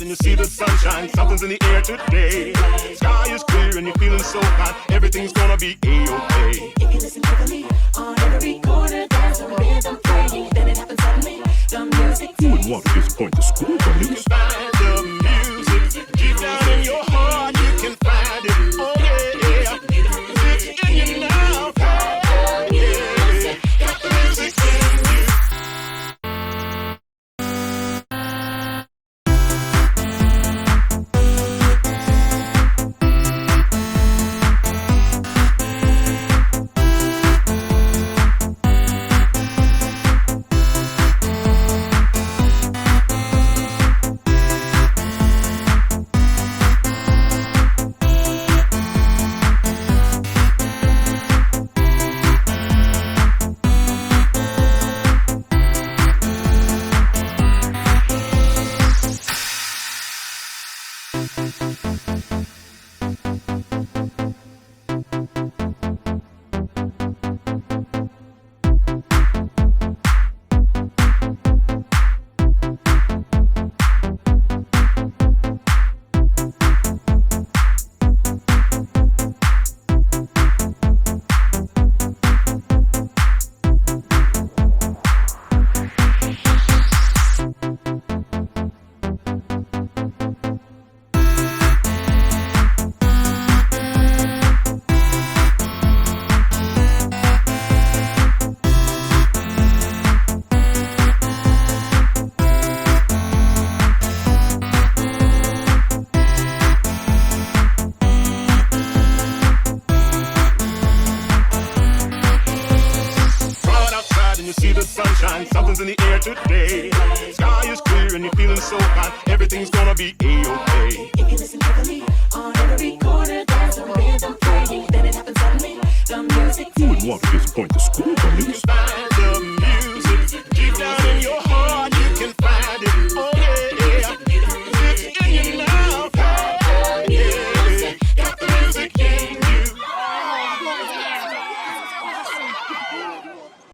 and you see the sunshine. Something's in the air today. Sky is clear and you're feeling so hot. Everything's gonna be A-okay. If you listen carefully, on every corner there's a rhythm playing. Then it happens suddenly. The music. Who would want to disappoint the school police? Find the music deep down in your heart. You can find it. Oh yeah, it's in you now. Oh yeah, got the music in you. Something's in the air today. Sky is clear and you're feeling so hot. Everything's gonna be A-okay. If you listen carefully, on every corner there's a rhythm playing. Then it happens suddenly. The music. Who would want to disappoint the school police? Find the